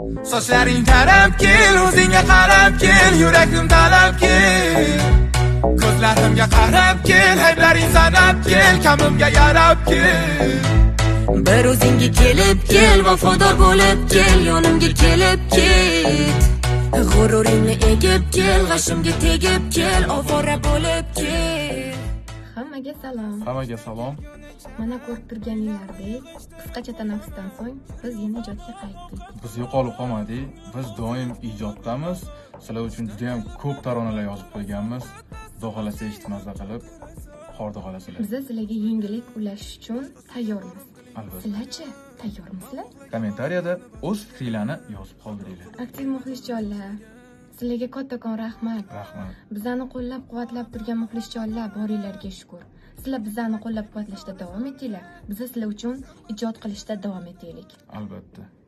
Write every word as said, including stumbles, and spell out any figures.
Sochlaring tarab kel, o'zingga qarab kel, yuragim talab kel. Ko'zlarimga qarab kel, ayblaring sanab kel, kamimga yarab kel. Bir o'zingga kelib kel, vafodor bo'lib kel, yonimga kelib ket. G'ururingni egib kel, g'ashimga tegib kel, ovora bo'lib kel. Hammaga salom. Hammaga salom. Mana ko'rib turganingizdek, qisqacha tanaffusdan so'ng biz yana ijodga qaytdik. Biz yo'qolib qolmadik. Biz doim ijoddamiz. Sizlar uchun juda ham ko'p taronalar yozib qo'yganmiz. Xudo xolasa eshitmasa qilib, xorda qolasizlar. Biz sizlarga yengillik ulashish uchun tayyormiz. Albatta. Sizlarchi tayyormisizlar? Kommentariyada o'z fikringizni yozib qoldiringlar. Aktiv muxlisjonlar, sizlarga kattakon rahmat. Rahmat. Bizlarni qo'llab-quvvatlab turgan muxlisjonlar boringlarga shukr. Sizlar bizlarni qo'llab-quvvatlashda davom etinglar. Biz sizlar uchun ijod qilishda davom etaylik. Albatta.